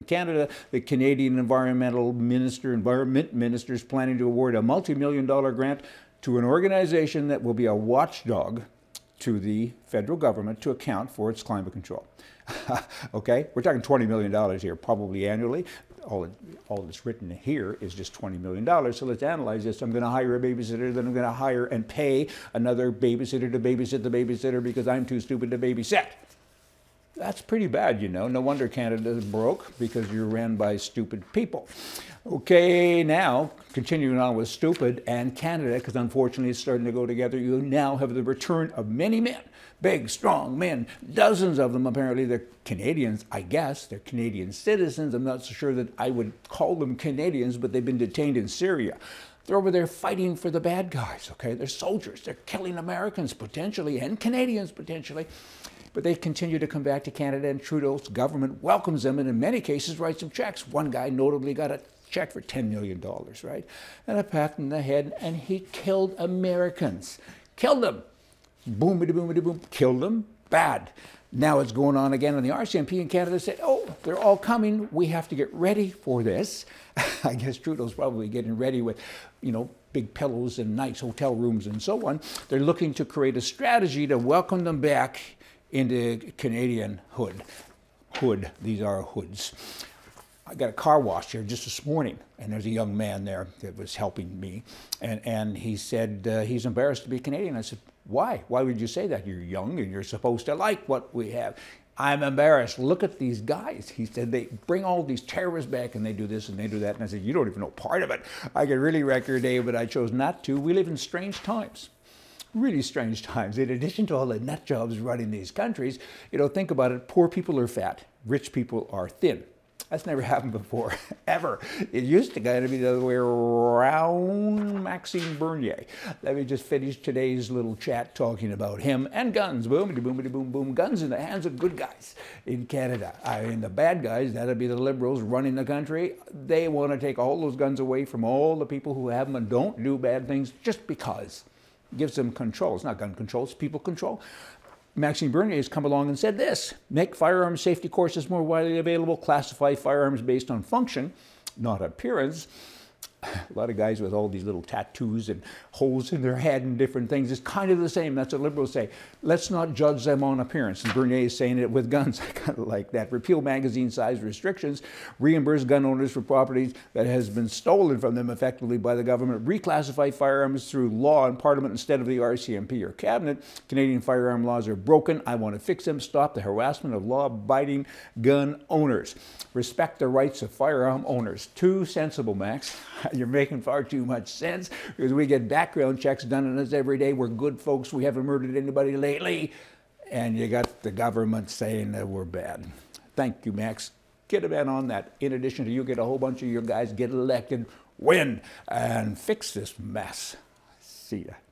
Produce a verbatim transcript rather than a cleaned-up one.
Canada, the Canadian Environmental Minister, Environment Minister is planning to award a multi-million dollar grant to an organization that will be a watchdog to the federal government to account for its climate control. Okay, we're talking twenty million dollars here, probably annually. All, all that's written here is just twenty million dollars. So let's analyze this. I'm going to hire a babysitter, then I'm going to hire and pay another babysitter to babysit the babysitter because I'm too stupid to babysit. That's pretty bad, you know. No wonder Canada's broke, because you're ran by stupid people. Okay, now, continuing on with stupid and Canada, because unfortunately it's starting to go together, you now have the return of many men, big, strong men, dozens of them apparently. They're Canadians, I guess. They're Canadian citizens. I'm not so sure that I would call them Canadians, but they've been detained in Syria. They're over there fighting for the bad guys, okay? They're soldiers. They're killing Americans potentially and Canadians potentially. But they continue to come back to Canada, and Trudeau's government welcomes them and in many cases writes them checks. One guy notably got a check for ten million dollars, right? And a pat in the head, and he killed Americans. Killed them. Boomity boomity boom. Killed them. Bad. Now it's going on again, and the R C M P in Canada said, oh, they're all coming. We have to get ready for this. I guess Trudeau's probably getting ready with, you know, big pillows and nice hotel rooms and so on. They're looking to create a strategy to welcome them back into Canadian hood. Hood, these are hoods. I got a car wash here just this morning, and there's a young man there that was helping me, and, and he said uh, he's embarrassed to be Canadian. I said, why? Why would you say that? You're young and you're supposed to like what we have. I'm embarrassed. Look at these guys. He said they bring all these terrorists back and they do this and they do that. And I said, you don't even know part of it. I could really wreck your day, but I chose not to. We live in strange times. Really strange times. In addition to all the nut jobs running these countries, you know, think about it. Poor people are fat. Rich people are thin. That's never happened before, ever. It used to kind of be the other way around. Maxime Bernier. Let me just finish today's little chat talking about him and guns. Boomity, boomity, boom, boom. Guns in the hands of good guys in Canada. I mean, the bad guys, that'd be the Liberals running the country. They want to take all those guns away from all the people who have them and don't do bad things just because. Gives them control. It's not gun control, it's people control. Maxime Bernier has come along and said this: make firearms safety courses more widely available, classify firearms based on function, not appearance. A lot of guys with all these little tattoos and holes in their head and different things. It's kind of the same. That's what liberals say. Let's not judge them on appearance. And Bernier is saying it with guns. I kind of like that. Repeal magazine size restrictions. Reimburse gun owners for properties that has been stolen from them effectively by the government. Reclassify firearms through law in Parliament instead of the R C M P or Cabinet. Canadian firearm laws are broken. I want to fix them. Stop the harassment of law-abiding gun owners. Respect the rights of firearm owners. Too sensible, Max. You're making far too much sense, because we get background checks done on us every day. We're good folks. We haven't murdered anybody lately. And you got the government saying that we're bad. Thank you, Max. Get a man on that. In addition to you, get a whole bunch of your guys get elected, win, and fix this mess. See ya.